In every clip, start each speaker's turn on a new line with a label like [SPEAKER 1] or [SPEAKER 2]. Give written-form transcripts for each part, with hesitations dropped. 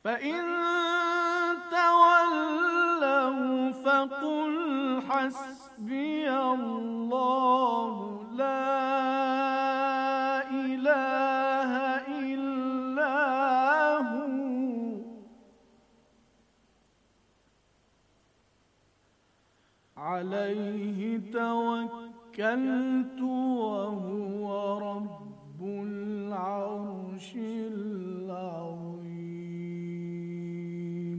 [SPEAKER 1] فإن تولوا فقل حسبي الله لا إله إلا هو عليه توكلت وهو رب العرش العظيم.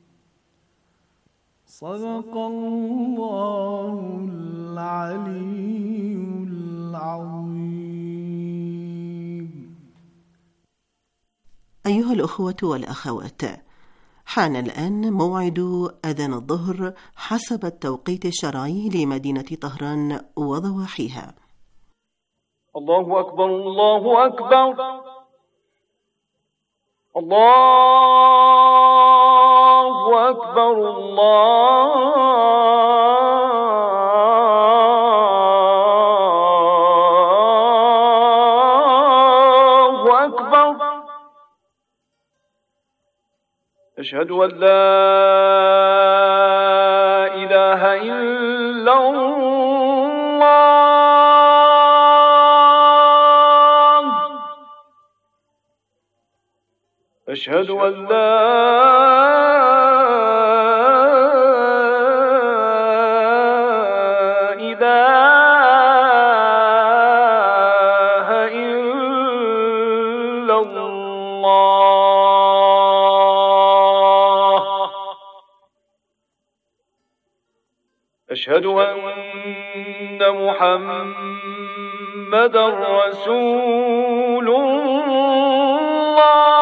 [SPEAKER 1] صدق الله العلي العظيم.
[SPEAKER 2] أيها الأخوة والأخوات، حان الآن موعد أذان الظهر حسب التوقيت الشرعي لمدينة طهران وضواحيها.
[SPEAKER 3] الله أكبر الله أكبر الله أكبر الله أكبر. أشهد أن لا إله إلا الله. أشهد أن لا إله إلا الله. أشهد أن محمدًا رسول الله.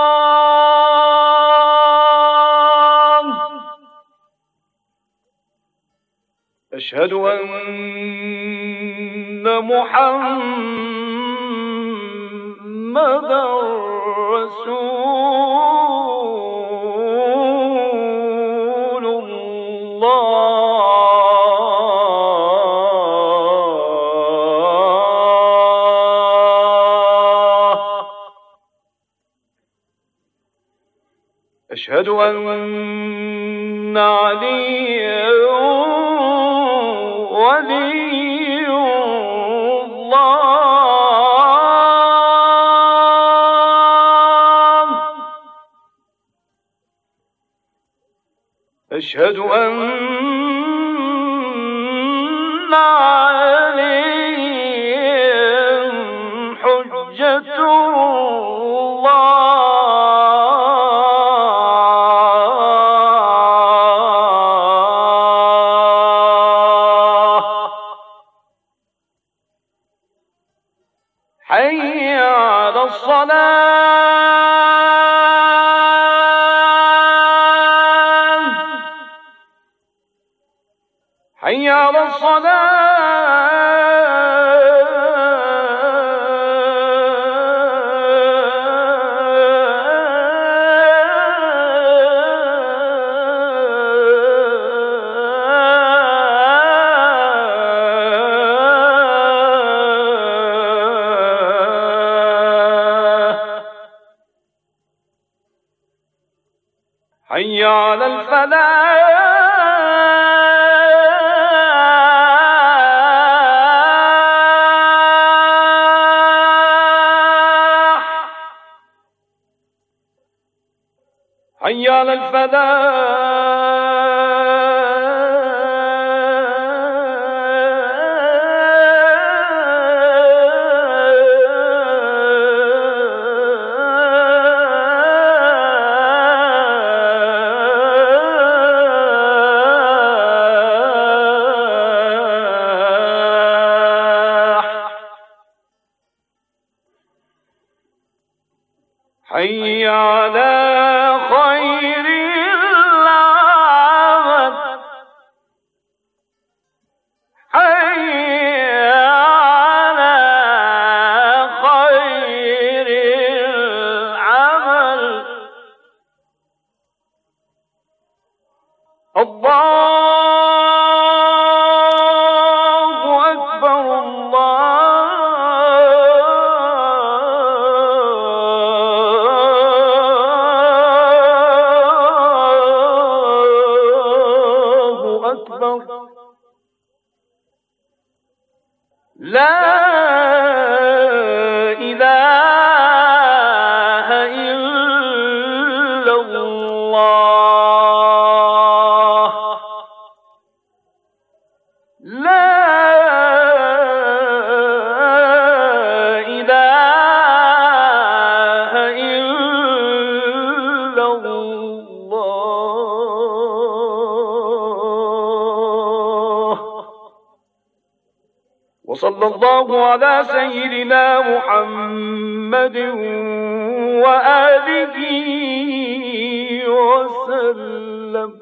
[SPEAKER 3] أشهد أن محمدًا رسول الله. أشهد أن عليا ولي الله. أشهد أن عليا حجة الله. حي على الصلاة. حي على حي على الفلاح. حي على حي على خير العمل. حي على خير العمل. الله أكبر الله لا إله إلا الله لا إله إلا الله وصلى الله على سيدنا محمد وآله وسلم.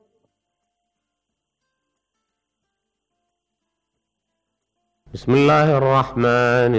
[SPEAKER 4] بسم الله الرحمن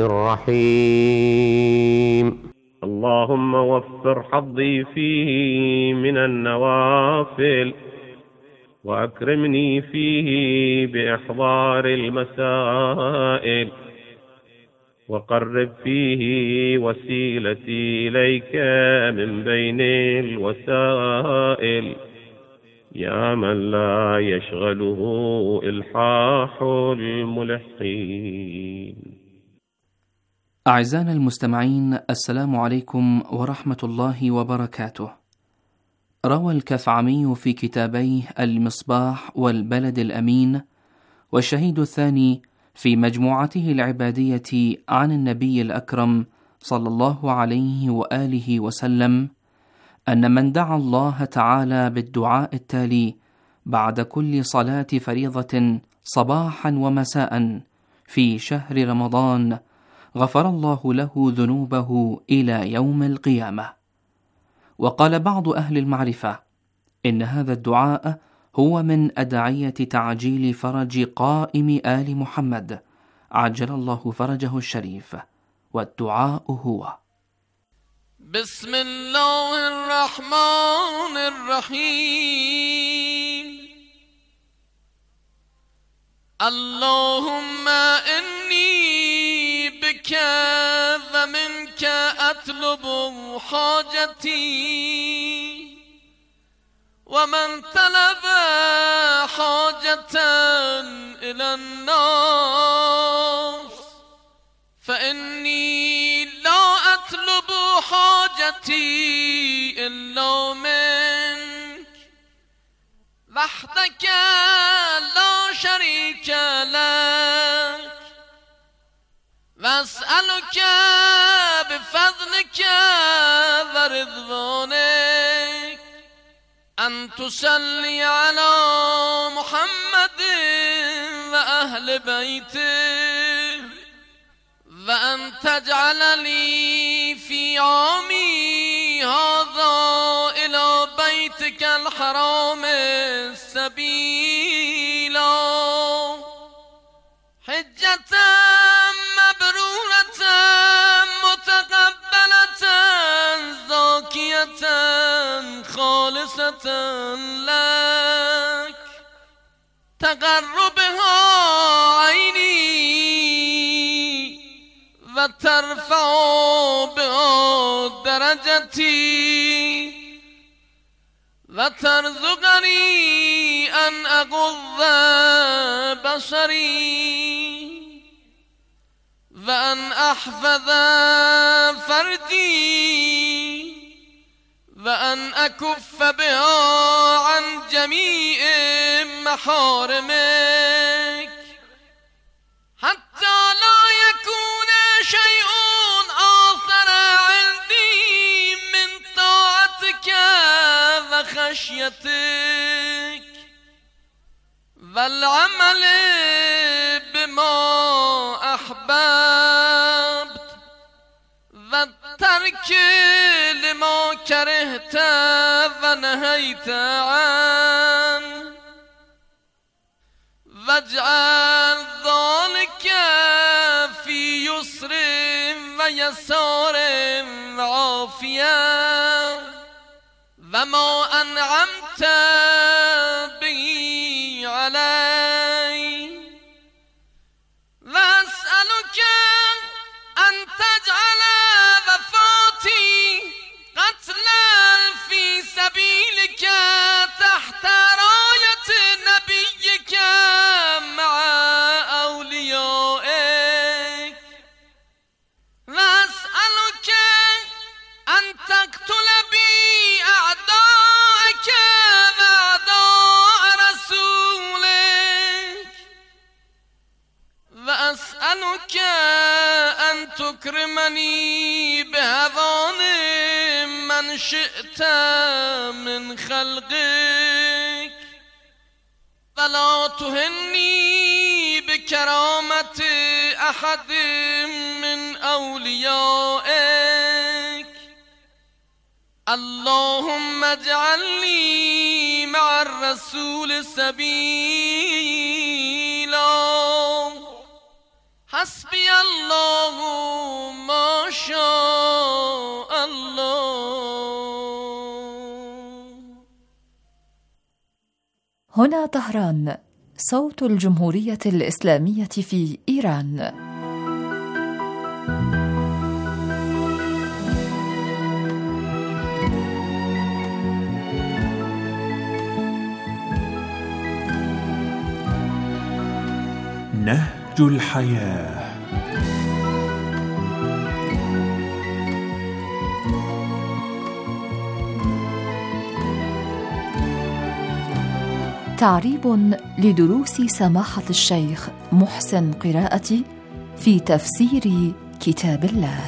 [SPEAKER 4] الرحيم. اللهم وفر حظي فيه من النوافل وأكرمني فيه بإحضار المسائل وقرب فيه وسيلتي إليك من بين الوسائل يا من لا يشغله إلحاح الملحين.
[SPEAKER 5] أعزائنا المستمعين، السلام عليكم ورحمة الله وبركاته. روى الكفعمي في كتابيه المصباح والبلد الأمين والشهيد الثاني في مجموعته العبادية عن النبي الأكرم صلى الله عليه وآله وسلم أن من دعا الله تعالى بالدعاء التالي بعد كل صلاة فريضة صباحا ومساء في شهر رمضان غفر الله له ذنوبه إلى يوم القيامة. وقال بعض أهل المعرفة إن هذا الدعاء هو من أدعية تعجيل فرج قائم آل محمد عجل الله فرجه الشريف. والدعاء هو:
[SPEAKER 6] بسم الله الرحمن الرحيم. اللهم إني بك ومنك أطلب حاجتي ومن طلب حاجة إلى الناس فإني لا أطلب حاجتي إلا منك وحدك لا شريك لك وأسألك بفضلك ورضوانك أن تصلي على محمد وأهل بيته وأن تجعل لي في عامي هذا إلى بيتك الحرام سبيلا حجة مبرورة متقبلة زاكية خالصة لك تقربها عيني وترفع بها درجتي وترزقني أن أغض بصري وأن أحفظ فرجي وأن أكف بها عن جميع محارمك حتى لا يكون شيء آخر عندي من طاعتك وخشيتك والعمل بما أحببت والترك لما كرهت ونهيت عنه واجعل ذلك في يسر ويسار وعافية وما أنعمت به علي وأسألك أن تجعل وفاتي قتلا في سبيلك تحت راية نبيك مع أوليائك من شئت من خلقك فلا تهني بكرامة أحد من أوليائك اللهم اجعلني مع الرسول سبيلا حسبي الله ما شاء الله.
[SPEAKER 7] هنا طهران، صوت الجمهورية الإسلامية في إيران.
[SPEAKER 8] نهج الحياة.
[SPEAKER 7] تعريب لدروس سماحة الشيخ محسن قراءتي في تفسير كتاب الله.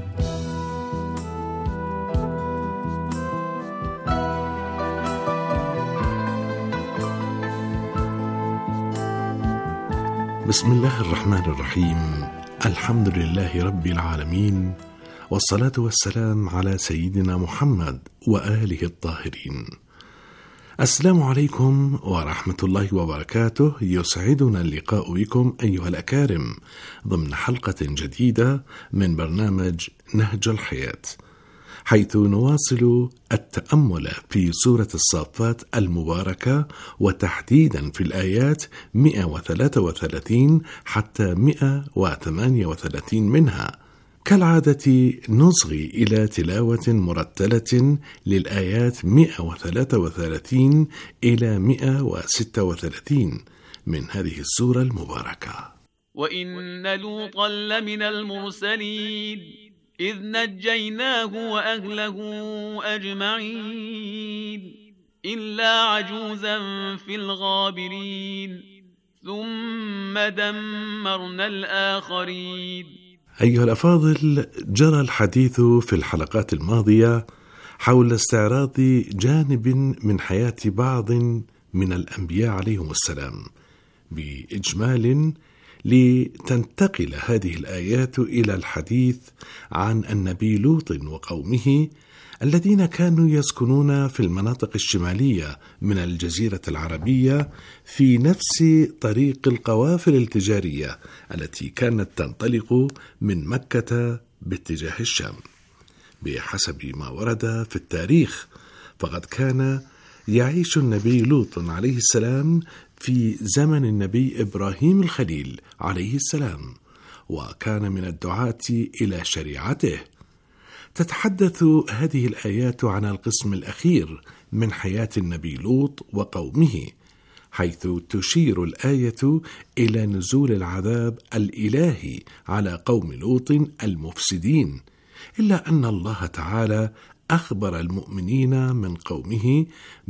[SPEAKER 9] بسم الله الرحمن الرحيم. الحمد لله رب العالمين، والصلاة والسلام على سيدنا محمد وآله الطاهرين. السلام عليكم ورحمة الله وبركاته. يسعدنا اللقاء بكم أيها الأكارم ضمن حلقة جديدة من برنامج نهج الحياة، حيث نواصل التأمل في سورة الصافات المباركة، وتحديدا في الآيات 133 حتى 138 منها. كالعادة نصغي إلى تلاوة مرتلة للآيات 133 إلى 136 من هذه السورة المباركة.
[SPEAKER 10] وإن لوطا لمن المرسلين إذ نجيناه وأهله أجمعين إلا عجوزا في الغابرين ثم دمرنا الآخرين.
[SPEAKER 9] أيها الأفاضل، جرى الحديث في الحلقات الماضية حول استعراض جانب من حياة بعض من الأنبياء عليهم السلام بإجمال، لتنتقل هذه الآيات إلى الحديث عن النبي لوط وقومه الذين كانوا يسكنون في المناطق الشمالية من الجزيرة العربية في نفس طريق القوافل التجارية التي كانت تنطلق من مكة باتجاه الشام. بحسب ما ورد في التاريخ، فقد كان يعيش النبي لوط عليه السلام في زمن النبي إبراهيم الخليل عليه السلام، وكان من الدعاة إلى شريعته. تتحدث هذه الآيات عن القسم الأخير من حياة النبي لوط وقومه، حيث تشير الآية إلى نزول العذاب الإلهي على قوم لوط المفسدين، إلا أن الله تعالى أخبر المؤمنين من قومه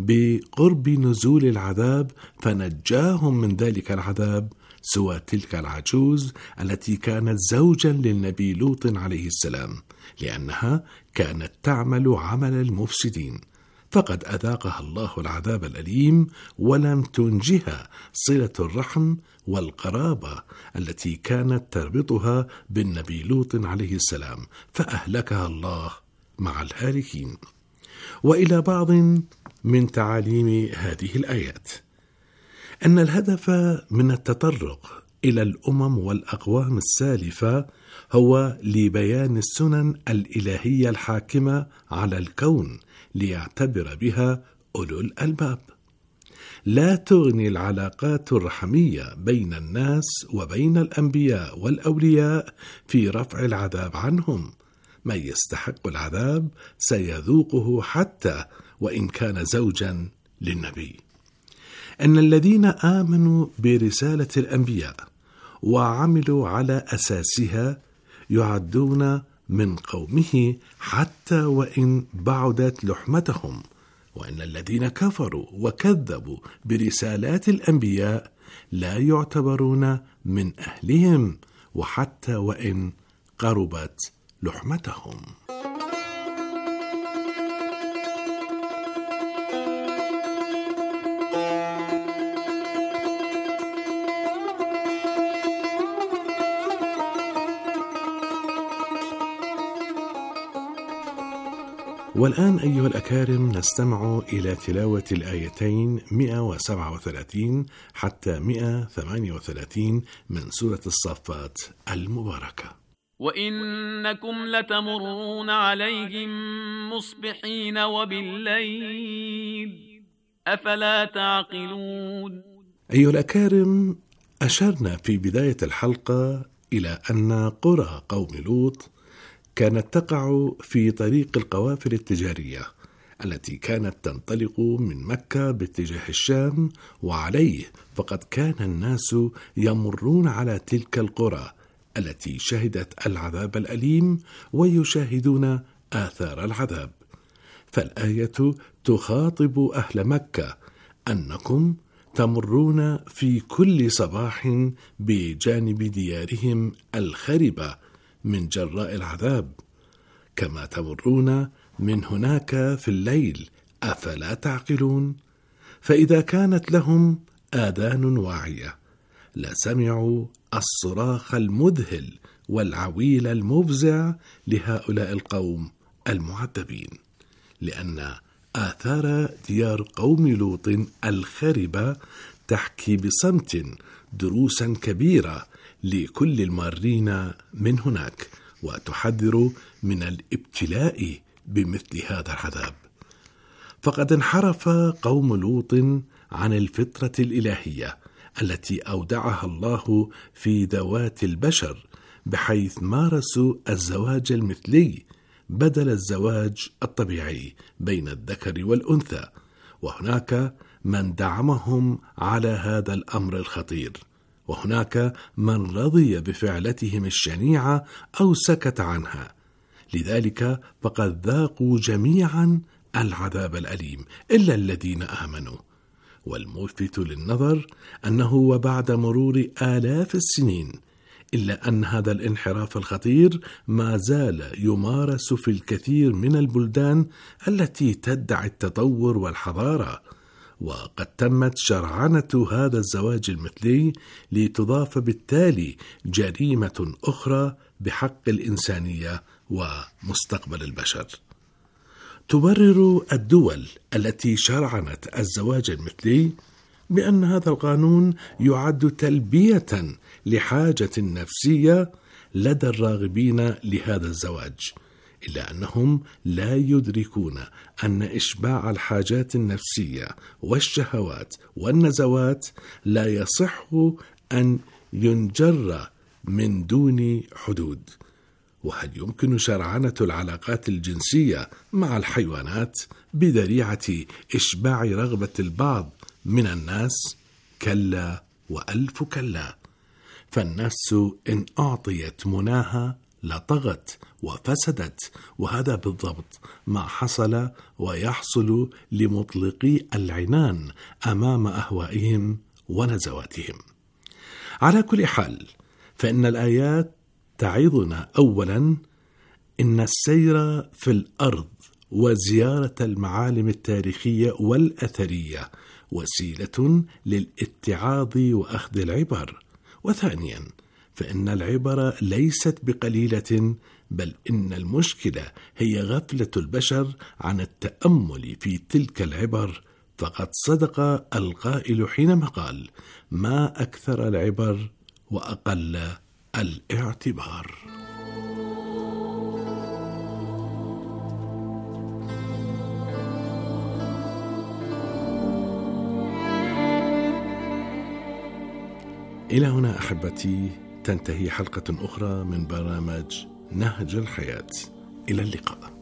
[SPEAKER 9] بقرب نزول العذاب فنجاهم من ذلك العذاب، سوى تلك العجوز التي كانت زوجا للنبي لوط عليه السلام، لأنها كانت تعمل عمل المفسدين، فقد أذاقها الله العذاب الأليم ولم تنجها صلة الرحم والقرابة التي كانت تربطها بالنبي لوط عليه السلام، فأهلكها الله مع الهالكين. وإلى بعض من تعاليم هذه الآيات أن الهدف من التطرق إلى الأمم والأقوام السالفة هو لبيان السنن الإلهية الحاكمة على الكون ليعتبر بها أولو الألباب. لا تغني العلاقات الرحمية بين الناس وبين الأنبياء والأولياء في رفع العذاب عنهم. من يستحق العذاب سيذوقه حتى وإن كان زوجا للنبي. أن الذين آمنوا برسالة الأنبياء وعملوا على أساسها يعدون من قومه حتى وإن بعدت لحمتهم، وأن الذين كفروا وكذبوا برسالات الأنبياء لا يعتبرون من أهلهم وحتى وإن قربت لحمتهم. والآن أيها الأكارم نستمع إلى تلاوة الآيتين 137 حتى 138 من سورة الصافات المباركة.
[SPEAKER 10] وإنكم لتمرون عليهم مصبحين وبالليل أفلا تعقلون.
[SPEAKER 9] أيها الأكارم، أشرنا في بداية الحلقة إلى أن قرى قوم لوط كانت تقع في طريق القوافل التجارية التي كانت تنطلق من مكة باتجاه الشام، وعليه فقد كان الناس يمرون على تلك القرى التي شهدت العذاب الأليم ويشاهدون آثار العذاب. فالآية تخاطب أهل مكة أنكم تمرون في كل صباح بجانب ديارهم الخربة من جراء العذاب، كما تمرون من هناك في الليل، أفلا تعقلون؟ فإذا كانت لهم آذان واعية لسمعوا الصراخ المذهل والعويل المفزع لهؤلاء القوم المعذبين، لأن آثار ديار قوم لوط الخربة تحكي بصمت دروسا كبيرة لكل المارين من هناك، وتحذر من الابتلاء بمثل هذا العذاب. فقد انحرف قوم لوط عن الفطرة الإلهية التي أودعها الله في ذوات البشر، بحيث مارسوا الزواج المثلي بدل الزواج الطبيعي بين الذكر والأنثى، وهناك من دعمهم على هذا الأمر الخطير، وهناك من رضي بفعلتهم الشنيعة أو سكت عنها. لذلك فقد ذاقوا جميعا العذاب الأليم إلا الذين آمنوا. والملفت للنظر أنه وبعد مرور آلاف السنين إلا أن هذا الانحراف الخطير ما زال يمارس في الكثير من البلدان التي تدعي التطور والحضارة، وقد تمت شرعنة هذا الزواج المثلي لتضاف بالتالي جريمة أخرى بحق الإنسانية ومستقبل البشر. تبرر الدول التي شرعنت الزواج المثلي بأن هذا القانون يعد تلبية لحاجة نفسية لدى الراغبين لهذا الزواج، إلا أنهم لا يدركون أن إشباع الحاجات النفسية والشهوات والنزوات لا يصح أن ينجر من دون حدود. وهل يمكن شرعنة العلاقات الجنسية مع الحيوانات بذريعة إشباع رغبة البعض من الناس؟ كلا وألف كلا. فالنفس إن أعطيت مناها لطغت وفسدت، وهذا بالضبط ما حصل ويحصل لمطلقي العنان أمام أهوائهم ونزواتهم. على كل حال، فإن الآيات تعظنا أولا إن السير في الأرض وزيارة المعالم التاريخية والأثرية وسيلة للاتعاظ وأخذ العبر. وثانيا، فإن العبر ليست بقليلة، بل إن المشكلة هي غفلة البشر عن التأمل في تلك العبر. فقد صدق القائل حينما قال: ما أكثر العبر وأقل الاعتبار. إلى هنا أحبتي تنتهي حلقة أخرى من برنامج نهج الحياة. إلى اللقاء.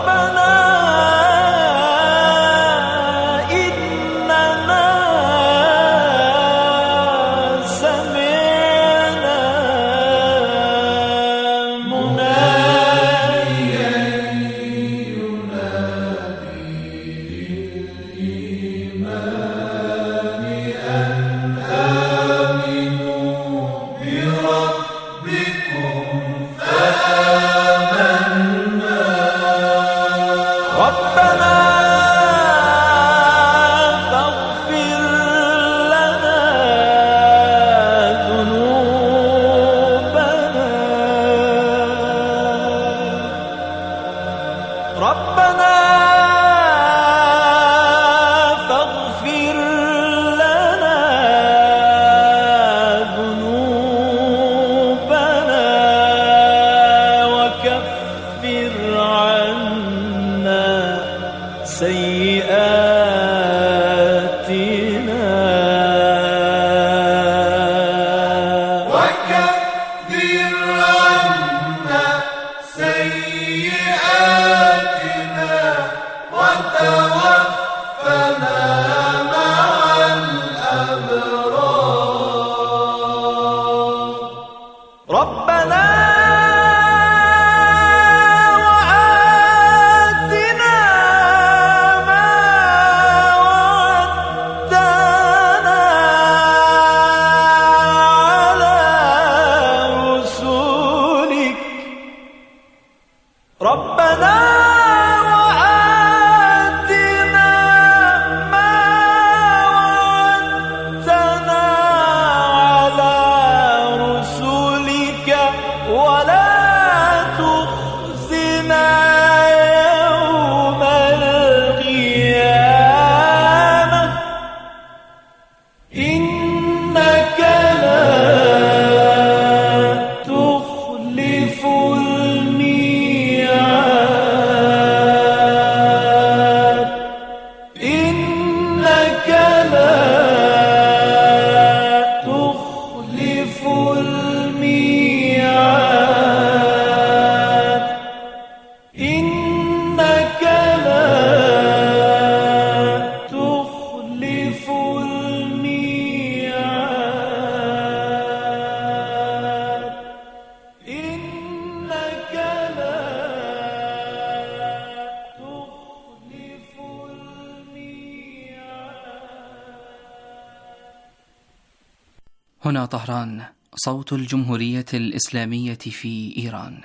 [SPEAKER 5] هنا طهران، صوت الجمهورية الإسلامية في إيران.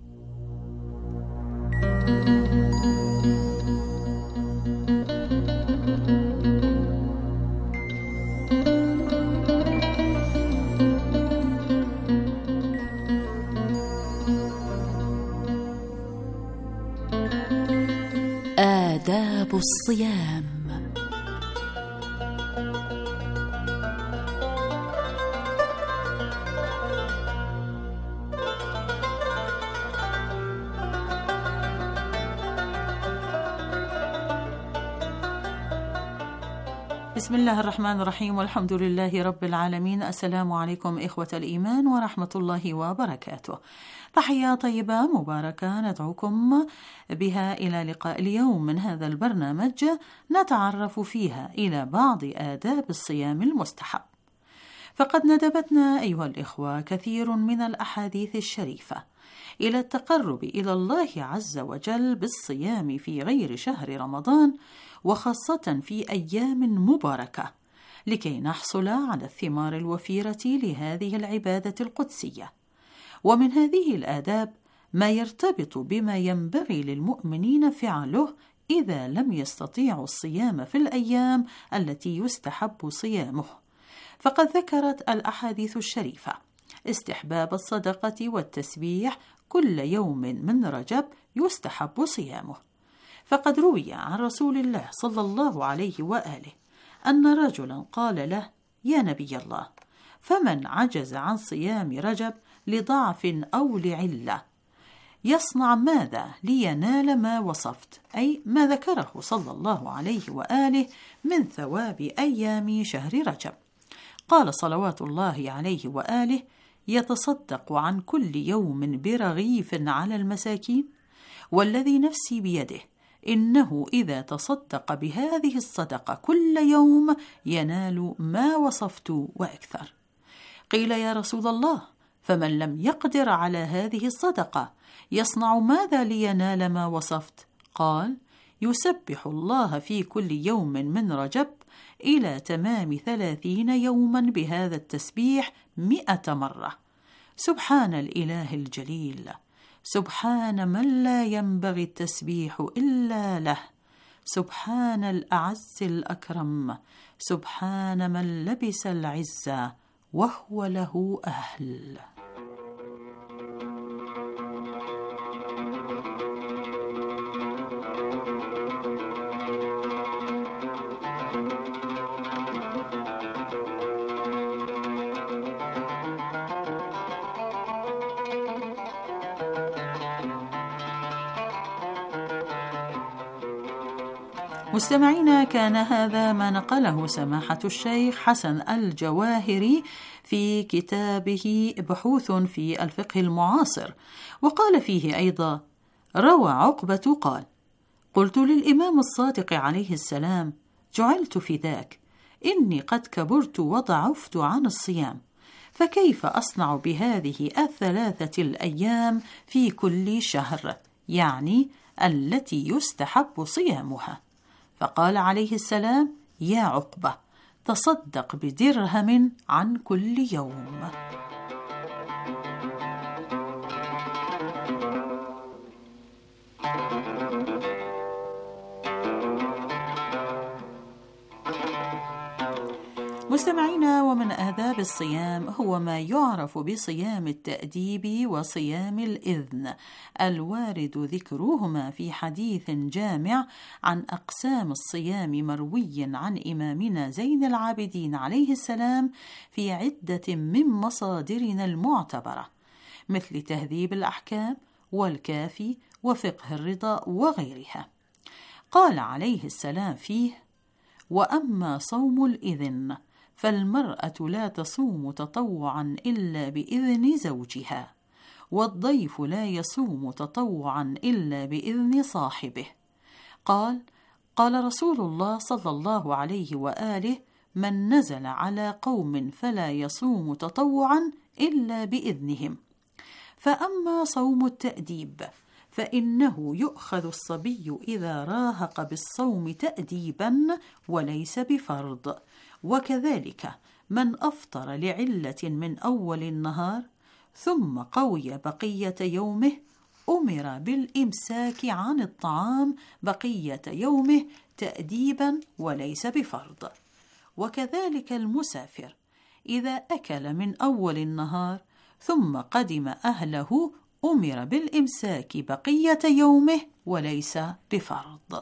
[SPEAKER 7] آداب الصيام.
[SPEAKER 8] بسم الله الرحمن الرحيم، والحمد لله رب العالمين. السلام عليكم إخوة الإيمان ورحمة الله وبركاته. تحية طيبة مباركة ندعوكم بها إلى لقاء اليوم من هذا البرنامج نتعرف فيها إلى بعض آداب الصيام المستحب. فقد ندبتنا أيها الإخوة كثير من الأحاديث الشريفة إلى التقرب إلى الله عز وجل بالصيام في غير شهر رمضان، وخاصة في أيام مباركة، لكي نحصل على الثمار الوفيرة لهذه العبادة القدسية. ومن هذه الآداب ما يرتبط بما ينبغي للمؤمنين فعله إذا لم يستطيعوا الصيام في الأيام التي يستحب صيامه. فقد ذكرت الأحاديث الشريفة استحباب الصدقة والتسبيح كل يوم من رجب يستحب صيامه. فقد روي عن رسول الله صلى الله عليه وآله أن رجلا قال له: يا نبي الله، فمن عجز عن صيام رجب لضعف أو لعلة يصنع ماذا لينال ما وصفت، أي ما ذكره صلى الله عليه وآله من ثواب أيام شهر رجب؟ قال صلوات الله عليه وآله: يتصدق عن كل يوم برغيف على المساكين، والذي نفسي بيده إنه إذا تصدق بهذه الصدقة كل يوم ينال ما وصفت وأكثر. قيل يا رسول الله فمن لم يقدر على هذه الصدقة يصنع ماذا لينال ما وصفت؟ قال يسبح الله في كل يوم من رجب إلى تمام 30 يوما بهذا التسبيح 100 مرة. سبحان الإله الجليل، سبحان من لا ينبغي التسبيح إلا له، سبحان الأعز الأكرم، سبحان من لبس العزة وهو له أهل. مستمعينا، كان هذا ما نقله سماحة الشيخ حسن الجواهري في كتابه بحوث في الفقه المعاصر، وقال فيه أيضا: روى عقبة قال: قلت للإمام الصادق عليه السلام: جعلت فداك، إني قد كبرت وضعفت عن الصيام، فكيف أصنع بهذه 3 الأيام في كل شهر، يعني التي يستحب صيامها؟ فقال عليه السلام: يا عقبة، تصدق بدرهم عن كل يوم. مستمعينا، ومن آداب الصيام هو ما يعرف بصيام التأديب وصيام الإذن، الوارد ذكرهما في حديث جامع عن أقسام الصيام مروي عن إمامنا زين العابدين عليه السلام في عدة من مصادرنا المعتبرة، مثل تهذيب الأحكام والكافي وفقه الرضا وغيرها. قال عليه السلام فيه: وأما صوم الإذن فالمرأة لا تصوم تطوعا إلا بإذن زوجها، والضيف لا يصوم تطوعا إلا بإذن صاحبه. قال رسول الله صلى الله عليه وآله: من نزل على قوم فلا يصوم تطوعا إلا بإذنهم. فأما صوم التأديب فإنه يؤخذ الصبي إذا راهق بالصوم تأديبا وليس بفرض، وكذلك من أفطر لعلة من أول النهار ثم قوي بقية يومه أمر بالإمساك عن الطعام بقية يومه تأديبا وليس بفرض. وكذلك المسافر إذا أكل من أول النهار ثم قدم أهله أمر بالإمساك بقية يومه وليس بفرض.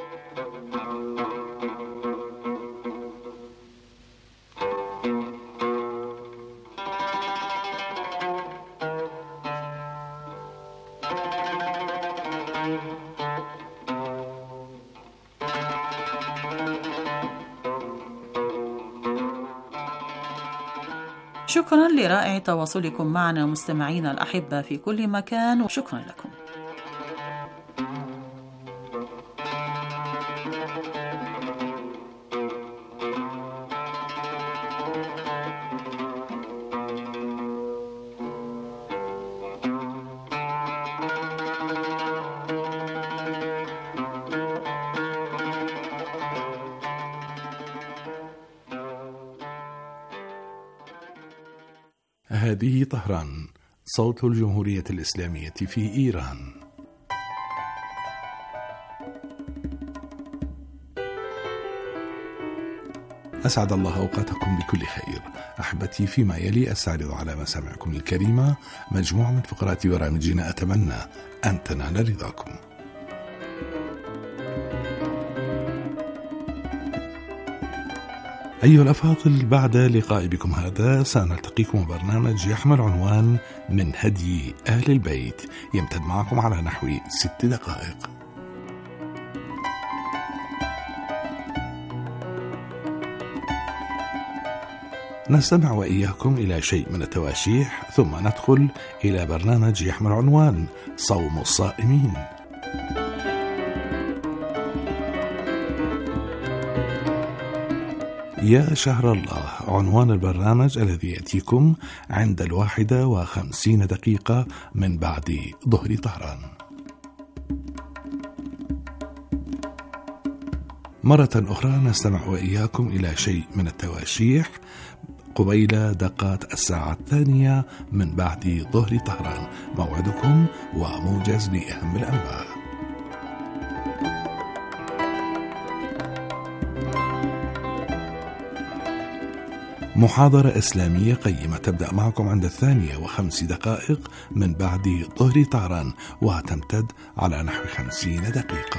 [SPEAKER 8] شكرا لرائع تواصلكم معنا مستمعينا الأحبة في كل مكان، وشكرا لكم.
[SPEAKER 9] هذه طهران، صوت الجمهورية الإسلامية في إيران. أسعد الله أوقاتكم بكل خير. أحبتي، فيما يلي أستعرض على مسامعكم الكريمة مجموعة من فقرات برامجنا أتمنى أن تنال رضاكم. أيها الأفاضل، بعد لقاء بكم هذا سنلتقيكم برنامج يحمل عنوان من هدي أهل البيت، يمتد معكم على نحو 6 دقائق. نستمع وإياكم إلى شيء من التواشيح، ثم ندخل إلى برنامج يحمل عنوان صوم الصائمين. يا شهر الله عنوان البرنامج الذي يأتيكم عند 51 من بعد ظهر طهران. مرة أخرى نستمع وإياكم إلى شيء من التواشيح قبيل دقات 2:00 من بعد ظهر طهران. موعدكم وموجز لأهم الأنباء. محاضرة إسلامية قيمة تبدأ معكم عند 2:05 من بعد ظهر طهران وتمتد على نحو 50 دقيقة.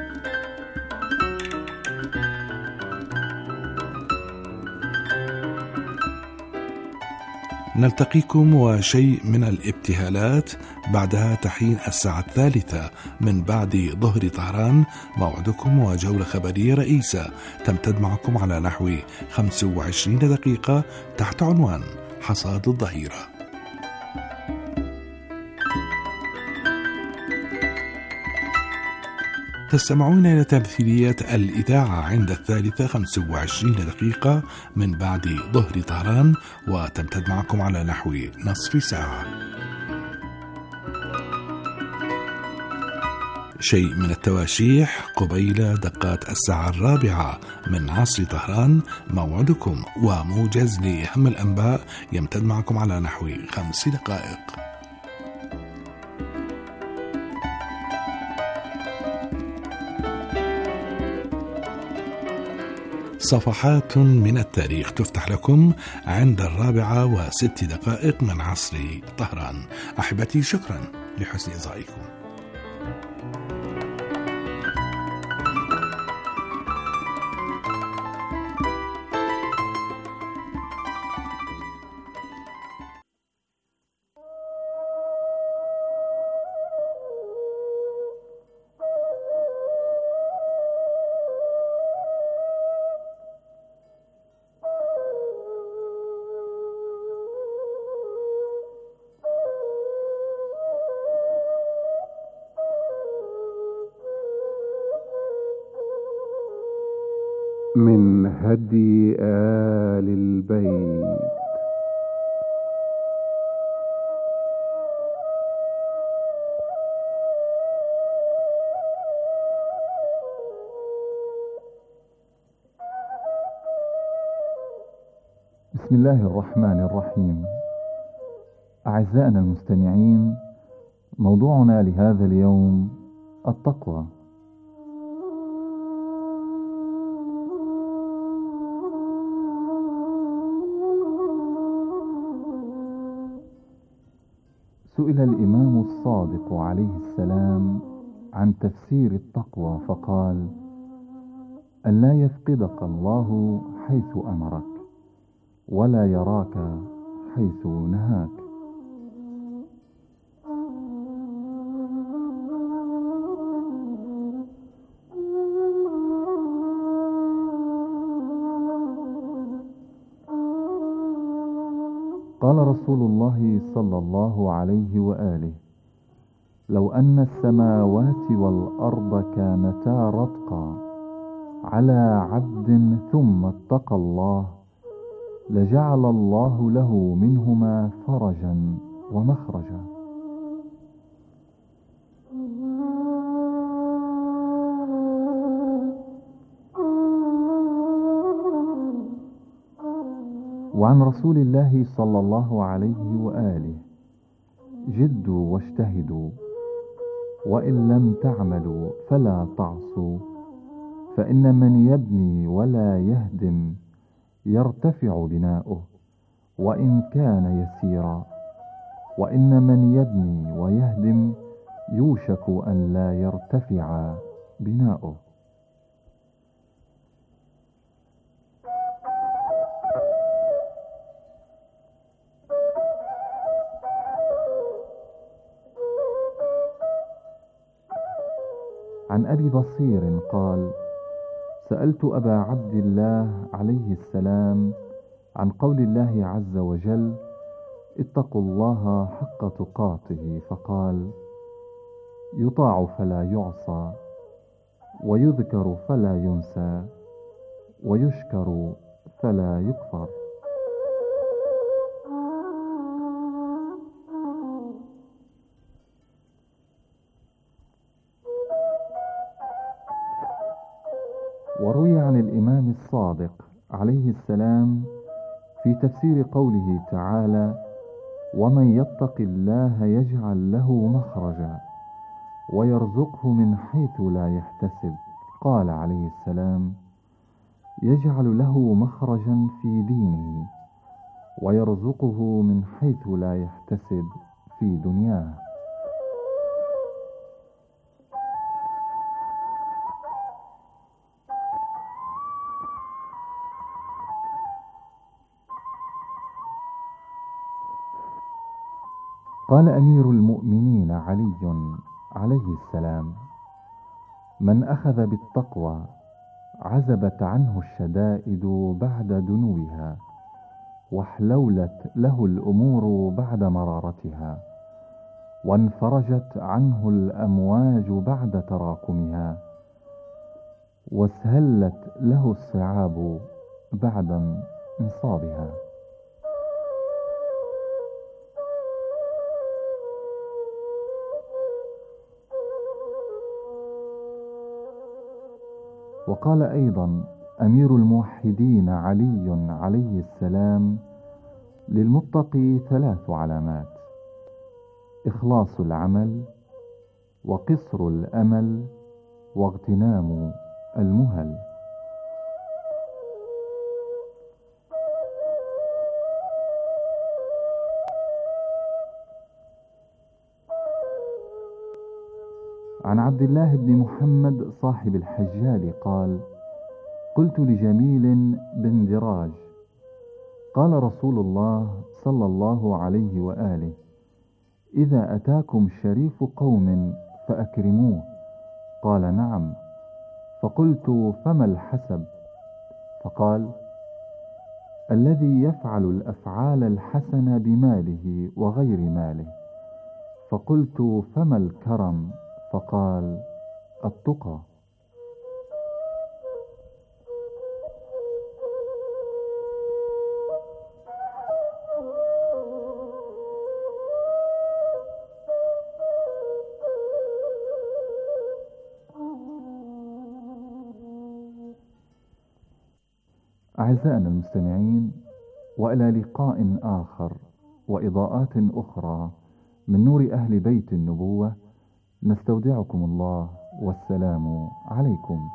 [SPEAKER 9] نلتقيكم وشيء من الابتهالات، بعدها تحين 3:00 من بعد ظهر طهران. موعدكم وجولة خبرية رئيسة تمتد معكم على نحو 25 دقيقة تحت عنوان حصاد الظهيرة. تستمعون إلى تمثيلية الإذاعة عند 3:25 دقيقة من بعد ظهر طهران وتمتد معكم على نحو نصف ساعة. شيء من التواشيح قبيل دقات 4:00 من عصر طهران. موعدكم وموجز لأهم الأنباء يمتد معكم على نحو 5 دقائق. صفحات من التاريخ تفتح لكم عند 4:06 من عصر طهران. أحبتي، شكرا لحسن إصغائكم.
[SPEAKER 11] من هدي آل البيت. بسم الله الرحمن الرحيم. أعزائنا المستمعين، موضوعنا لهذا اليوم التقوى. سئل الإمام الصادق عليه السلام عن تفسير التقوى فقال: أن لا يفقدك الله حيث أمرك ولا يراك حيث نهاك. قال رسول الله صلى الله عليه وآله: لو أن السماوات والأرض كانتا رتقا على عبد ثم اتقى الله لجعل الله له منهما فرجا ومخرجا. وعن رسول الله صلى الله عليه وآله: جدوا واجتهدوا، وإن لم تعملوا فلا تعصوا، فإن من يبني ولا يهدم يرتفع بناؤه وإن كان يسيرا، وإن من يبني ويهدم يوشك أن لا يرتفع بناؤه. عن أبي بصير قال: سألت أبا عبد الله عليه السلام عن قول الله عز وجل: اتقوا الله حق تقاته، فقال: يطاع فلا يعصى، ويذكر فلا ينسى، ويشكر فلا يكفر. وروي عن الإمام الصادق عليه السلام في تفسير قوله تعالى: ومن يتق الله يجعل له مخرجا ويرزقه من حيث لا يحتسب، قال عليه السلام: يجعل له مخرجا في دينه ويرزقه من حيث لا يحتسب في دنياه. قال أمير المؤمنين علي عليه السلام: من أخذ بالتقوى عزبت عنه الشدائد بعد دنوها، واحلولت له الأمور بعد مرارتها، وانفرجت عنه الأمواج بعد تراكمها، واسهلت له الصعاب بعد انصابها. وقال أيضا أمير الموحدين علي عليه السلام: للمتقي 3 علامات: إخلاص العمل، وقصر الأمل، واغتنام المهل. عن عبد الله بن محمد صاحب الحجال قال: قلت لجميل بن دراج: قال رسول الله صلى الله عليه وآله: إذا أتاكم شريف قوم فأكرموه. قال: نعم. فقلت: فما الحسب؟ فقال: الذي يفعل الأفعال الحسنة بماله وغير ماله. فقلت: فما الكرم؟ فقال: التقى. أعزائنا المستمعين، وإلى لقاء آخر وإضاءات أخرى من نور أهل بيت النبوة، نستودعكم الله، والسلام عليكم.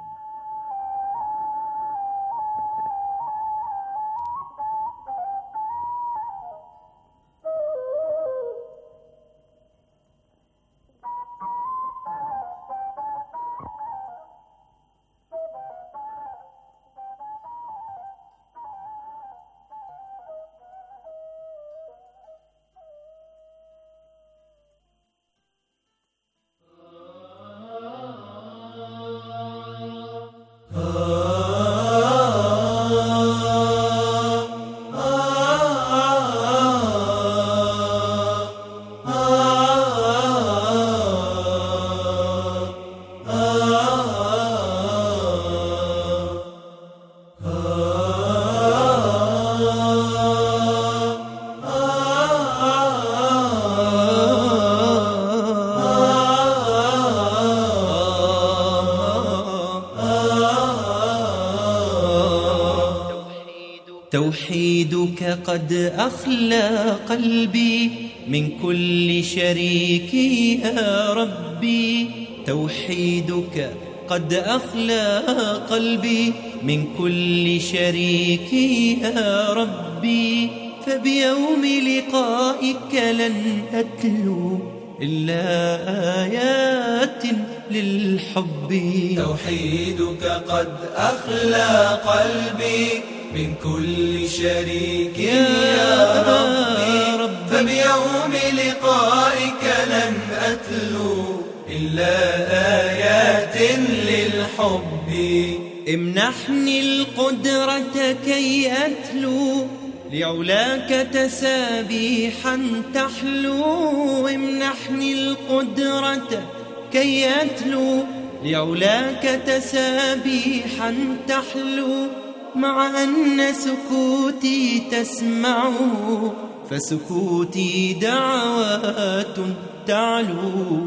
[SPEAKER 12] توحيدك قد أخلى قلبي من كل شريك يا ربي، توحيدك قد أخلى قلبي من كل شريك يا ربي، فبيوم لقائك لن أتلو إلا آيات للحب.
[SPEAKER 13] توحيدك قد أخلى قلبي من كل شريك يا ربي، فبيوم لقائك لن أتلو إلا آيات للحب.
[SPEAKER 12] امنحني القدرة كي أتلو لعلاك تسابيحا تحلو، امنحني القدرة كي أتلو لعلاك تسابيحا تحلو، مع أن سكوتي تسمعه، فسكوتي دعوات تعلو.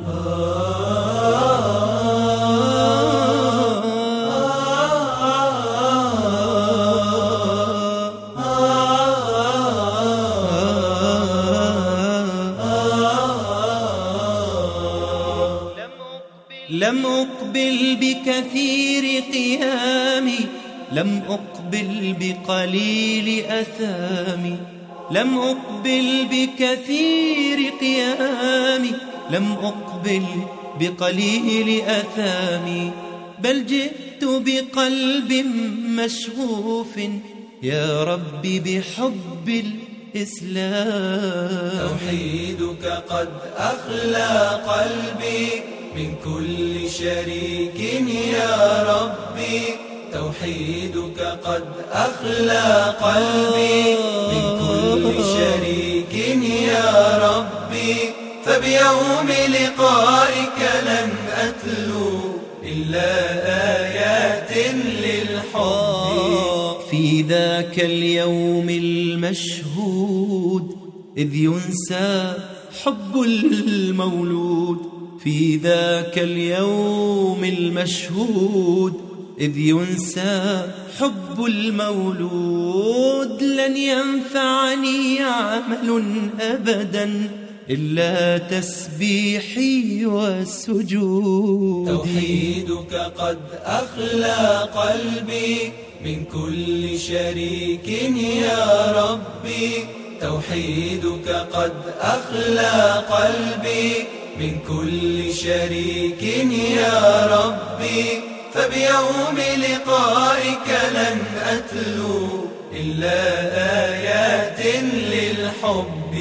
[SPEAKER 12] لم أقبل بكثير قيامي، لم أقبل بقليل أثامي، لم أقبل بكثير قيامي، لم أقبل بقليل أثامي، بل جئت بقلب مشغوف يا ربي بحب الإسلام.
[SPEAKER 13] توحيدك قد أخلى قلبي من كل شريك يا ربي، توحيدك قد أخلى قلبي من كل شريك يا ربي، فبيوم لقائك لن أتلو إلا آيات للحب.
[SPEAKER 12] في ذاك اليوم المشهود إذ ينسى حب المولود، في ذاك اليوم المشهود إذ ينسى حب المولود، لن ينفعني عمل أبدا إلا تسبيحي وسجودي.
[SPEAKER 13] توحيدك قد أخلى قلبي من كل شريك يا ربي، توحيدك قد أخلى قلبي من كل شريك يا ربي، فبيوم لقائك لن أتلو إلا آيات للحب.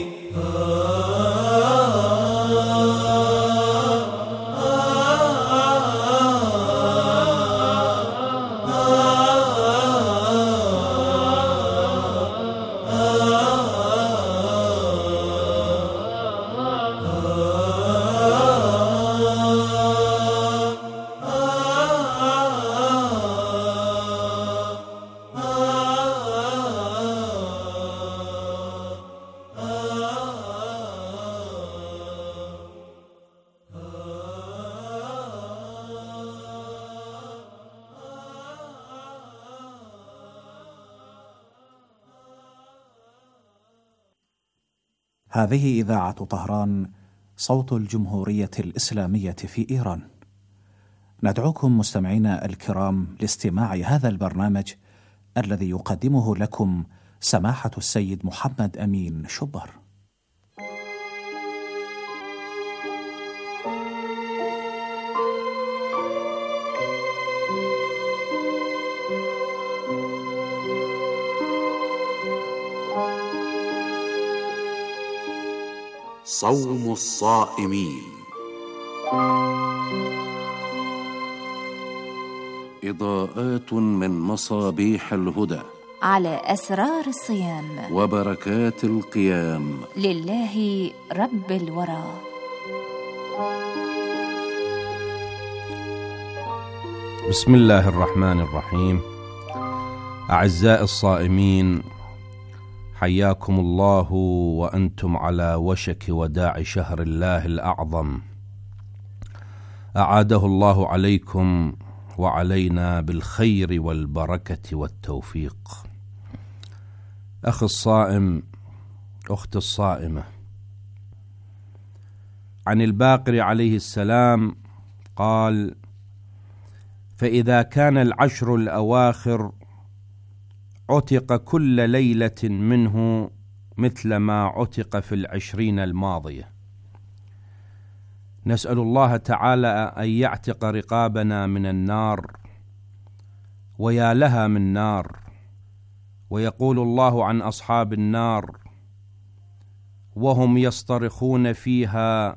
[SPEAKER 14] هذه إذاعة طهران، صوت الجمهورية الإسلامية في إيران. ندعوكم مستمعينا الكرام لاستماع هذا البرنامج الذي يقدمه لكم سماحة السيد محمد أمين شبر.
[SPEAKER 15] صوم الصائمين. إضاءات من مصابيح الهدى
[SPEAKER 16] على أسرار الصيام
[SPEAKER 15] وبركات القيام
[SPEAKER 16] لله رب الورى.
[SPEAKER 4] بسم الله الرحمن الرحيم. أعزائي الصائمين، حياكم الله وأنتم على وشك وداع شهر الله الأعظم، أعاده الله عليكم وعلينا بالخير والبركة والتوفيق. أخي الصائم، أختي الصائمة، عن الباقر عليه السلام قال: فإذا كان العشر الأواخر عتق كل ليلة منه مثل ما عتق في 20 الماضية. نسأل الله تعالى أن يعتق رقابنا من النار، ويا لها من نار. ويقول الله عن أصحاب النار وهم يصطرخون فيها: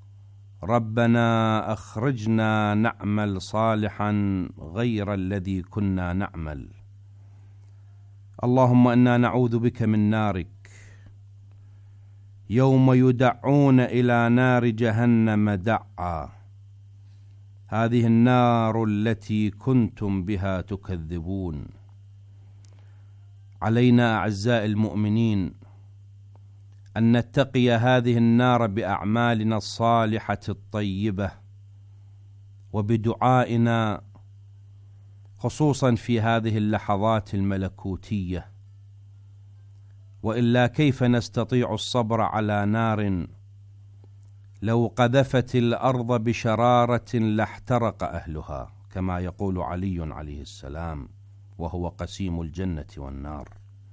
[SPEAKER 4] ربنا أخرجنا نعمل صالحا غير الذي كنا نعمل. اللهم إنا نعوذ بك من نارك يوم يدعون إلى نار جهنم دعا، هذه النار التي كنتم بها تكذبون. علينا أعزائي المؤمنين أن نتقي هذه النار بأعمالنا الصالحة الطيبة وبدعائنا، خصوصا في هذه اللحظات الملكوتية، وإلا كيف نستطيع الصبر على نار لو قذفت الأرض بشرارة لاحترق أهلها، كما يقول علي عليه السلام وهو قسيم الجنة والنار.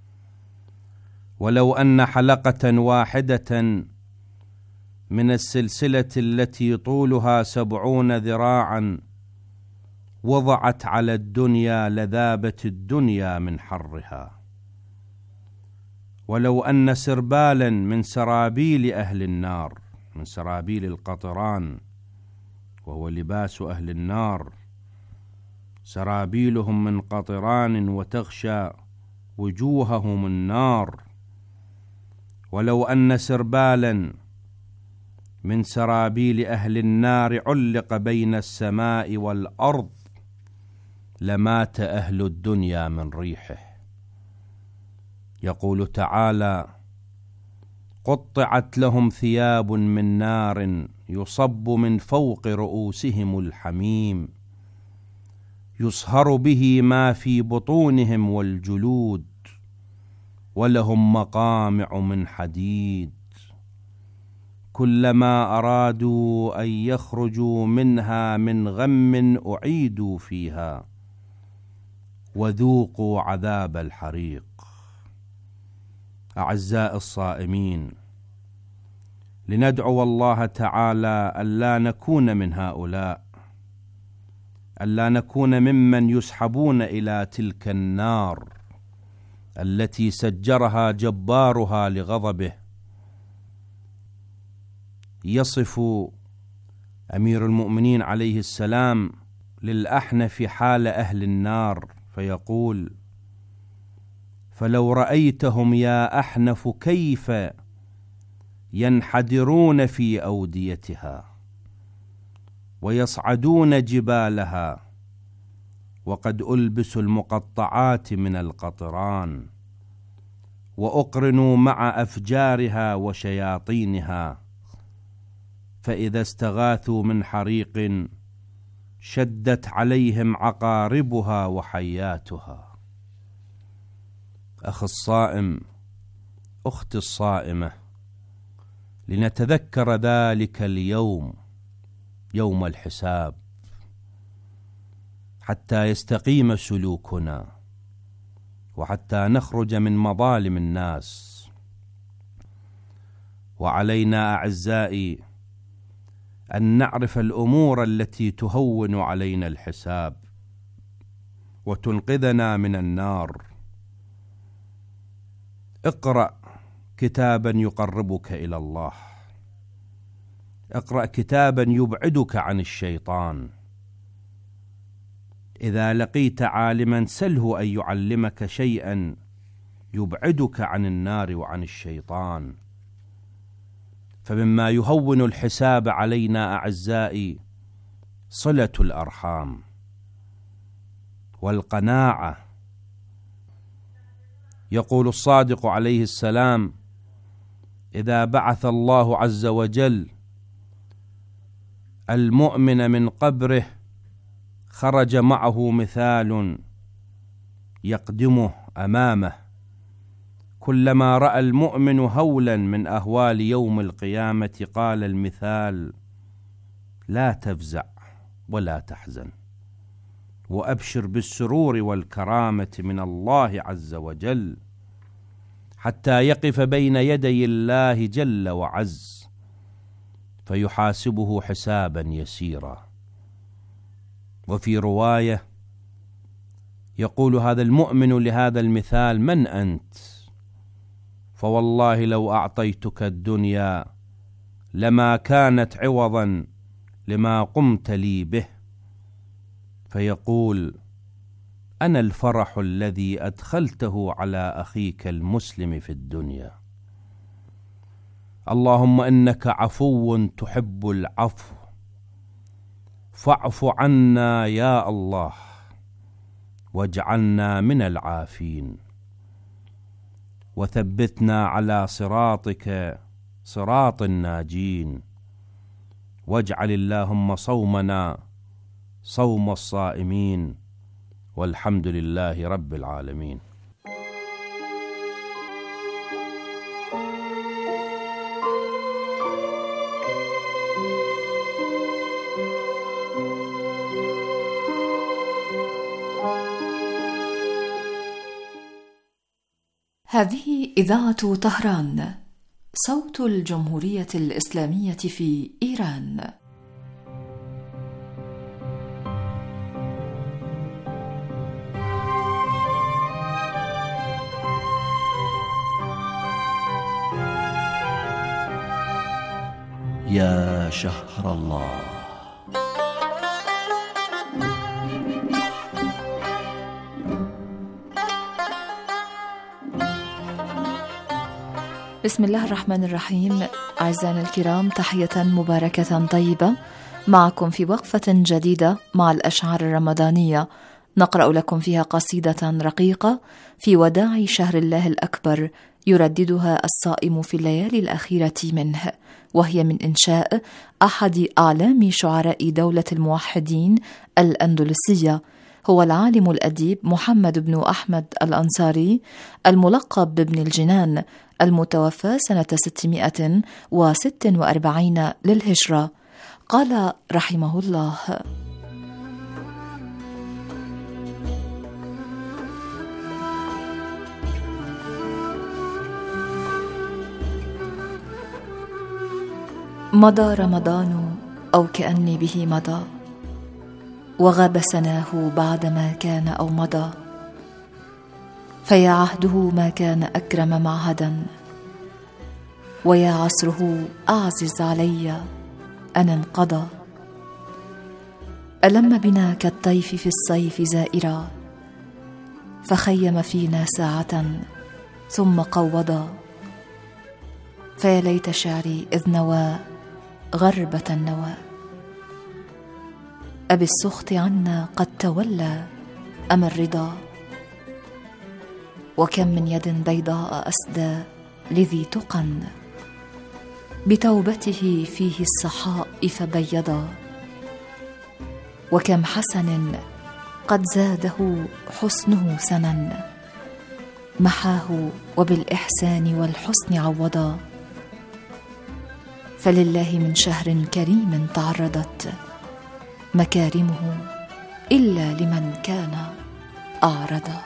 [SPEAKER 4] ولو أن حلقة واحدة من السلسلة التي طولها 70 ذراعا وضعت على الدنيا لذابت الدنيا من حرها. ولو أن سربالا من سرابيل أهل النار، من سرابيل القطران وهو لباس أهل النار، سرابيلهم من قطران وتغشى وجوههم النار، ولو أن سربالا من سرابيل أهل النار علق بين السماء والأرض لمات أهل الدنيا من ريحه. يقول تعالى: قطعت لهم ثياب من نار يصب من فوق رؤوسهم الحميم يصهر به ما في بطونهم والجلود ولهم مقامع من حديد كلما أرادوا أن يخرجوا منها من غم أعيدوا فيها وذوقوا عذاب الحريق. أعزائي الصائمين، لندعو الله تعالى ألا نكون من هؤلاء، ألا نكون ممن يسحبون إلى تلك النار التي سجرها جبارها لغضبه. يصف أمير المؤمنين عليه السلام للأحنف حال أهل النار فيقول: فلو رأيتهم يا أحنف كيف ينحدرون في أوديتها ويصعدون جبالها وقد ألبسوا المقطعات من القطران وأقرنوا مع أفجارها وشياطينها، فإذا استغاثوا من حريق شدت عليهم عقاربها وحياتها. أخي الصائم، أختي الصائمة، لنتذكر ذلك اليوم، يوم الحساب، حتى يستقيم سلوكنا وحتى نخرج من مظالم الناس. وعلينا أعزائي أن نعرف الأمور التي تهون علينا الحساب وتنقذنا من النار. اقرأ كتابا يقربك إلى الله، اقرأ كتابا يبعدك عن الشيطان. إذا لقيت عالما سله أن يعلمك شيئا يبعدك عن النار وعن الشيطان. فمما يهون الحساب علينا أعزائي صلة الأرحام والقناعة. يقول الصادق عليه السلام: إذا بعث الله عز وجل المؤمن من قبره خرج معه مثال يقدمه أمامه، كلما رأى المؤمن هولا من أهوال يوم القيامة قال المثال: لا تفزع ولا تحزن، وأبشر بالسرور والكرامة من الله عز وجل، حتى يقف بين يدي الله جل وعز فيحاسبه حسابا يسيرا. وفي رواية يقول هذا المؤمن لهذا المثال: من أنت؟ فوالله لو أعطيتك الدنيا لما كانت عوضا لما قمت لي به. فيقول: أنا الفرح الذي أدخلته على أخيك المسلم في الدنيا. اللهم إنك عفو تحب العفو فاعف عنا يا الله واجعلنا من العافين. وثبتنا على صراطك صراط الناجين، واجعل اللهم صومنا صوم الصائمين، والحمد لله رب العالمين.
[SPEAKER 17] هذه إذاعة طهران، صوت الجمهورية الإسلامية في إيران.
[SPEAKER 18] يا شهر الله.
[SPEAKER 17] بسم الله الرحمن الرحيم. أعزائنا الكرام، تحية مباركة طيبة معكم في وقفة جديدة مع الأشعار الرمضانية، نقرأ لكم فيها قصيدة رقيقة في وداع شهر الله الأكبر يرددها الصائم في الليالي الأخيرة منه، وهي من إنشاء أحد أعلام شعراء دولة الموحدين الأندلسية، هو العالم الأديب محمد بن أحمد الأنصاري الملقب بابن الجنان، المتوفى سنة 646 للهجرة. قال رحمه الله: مضى رمضان أو كأني به مضى، وغاب سناه بعدما كان أو مضى، فيا عهده ما كان أكرم معهدا، ويا عصره أعزز علي أن انقضى. ألم بنا كالطيف في الصيف زائرا، فخيم فينا ساعة ثم قوضا، فيا ليت شعري إذ نوى غربة النوى، أبي السخط عنا قد تولى أم الرضا، وكم من يد بيضاء أسدى لذي تقى، بتوبته فيه الصحائف بيضا، وكم حسن قد زاده حسنه سنا، محاه وبالإحسان والحسن عوضا. فلله من شهر كريم تعرضت مكارمه إلا لمن كان أعرضا.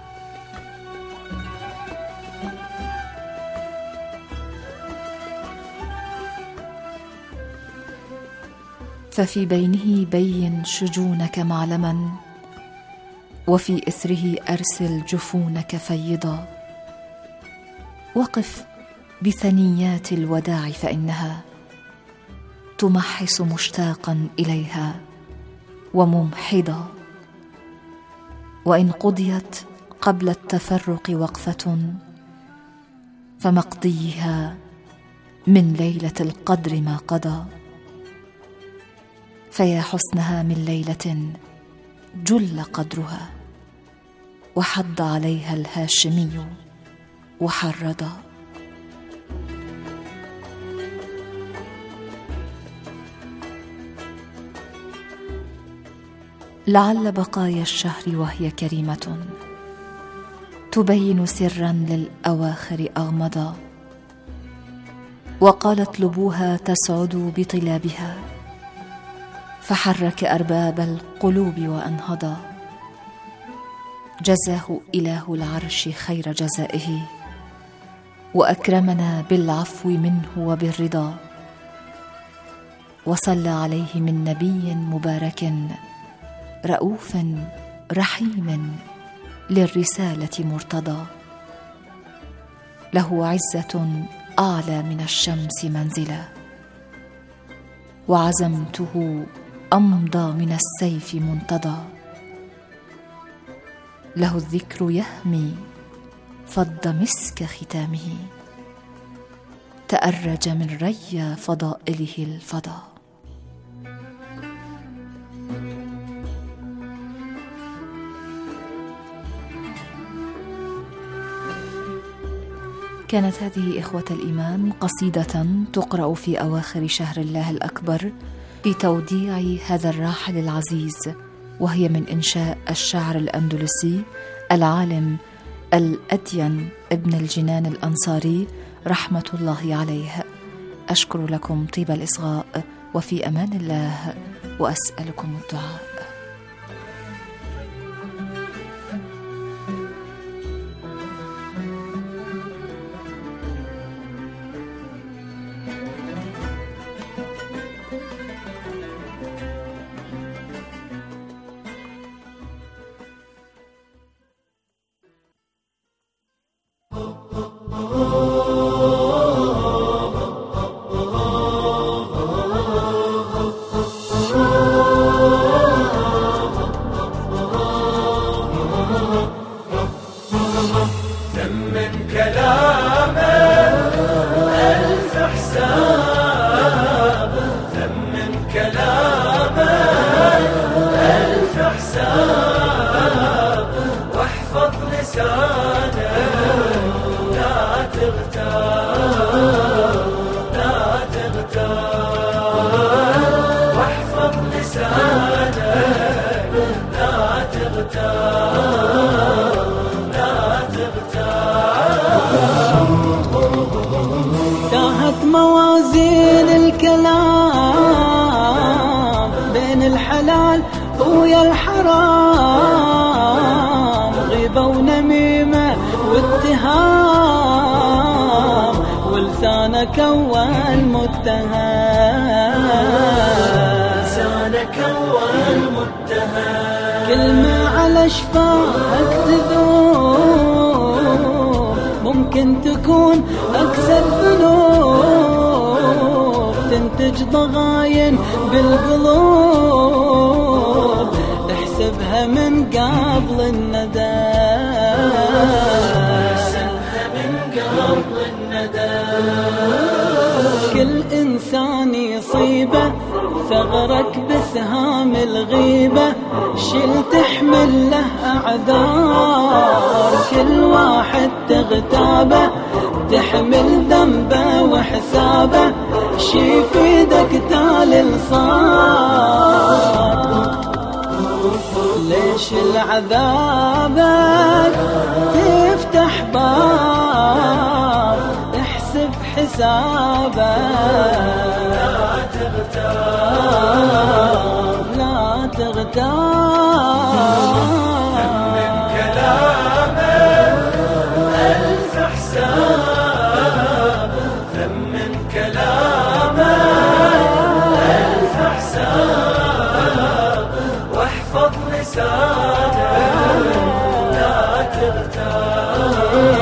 [SPEAKER 17] ففي بينه بين شجونك معلما، وفي إثره أرسل جفونك فيضا، وقف بثنيات الوداع فإنها تمحص مشتاقا إليها وممحضا، وإن قضيت قبل التفرق وقفة، فمقضيها من ليلة القدر ما قضى. فيا حسنها من ليلة جل قدرها، وحض عليها الهاشمي وحرضا. لعل بقايا الشهر وهي كريمة تبين سرا للأواخر أغمضا، وقالت لبوها تسعد بطلابها، فحرك أرباب القلوب وأنهضا. جزاه إله العرش خير جزائه، وأكرمنا بالعفو منه وبالرضا، وصلى عليه من نبي مبارك رؤوف رحيم للرسالة مرتضى. له عزة أعلى من الشمس منزلا، وعزمته أمضى من السيف منتضى. له الذكر يهمي فض مسك ختامه، تأرج من ري فضائله الفضا. كانت هذه إخوة الإيمان قصيدة تقرأ في أواخر شهر الله الأكبر في توديع هذا الراحل العزيز، وهي من إنشاء الشاعر الأندلسي العالم الأدين ابن الجنان الأنصاري رحمة الله عليه. أشكر لكم طيب الإصغاء، وفي أمان الله، وأسألكم الدعاء.
[SPEAKER 1] تاهت موازين الكلام بين الحلال ويا الحرام، غيبة ونميمة واتهام، ولسانك أول متهم، لسانك أول متهم، كلمة على شفاهك تذوب، ممكن تكون أكثر ذنوب، تنتج ضغاين بالقلوب، احسبها من قبل الندم، احسبها من قبل الندم، كل إنسان يصيبه ثغرك بسهام الغيبة، شل تحمل له أعذار، كل واحد تغتابه تحمل ذنبه وحسابه، شي في ايدك تالي صار، ليش العذابك تفتح باب، احسب حسابك، لا تغتاب، لا تغتاب، من كلامك ألف حساب، ثمن كلامك ألف حساب، واحفظ لسانك لا تغتاب.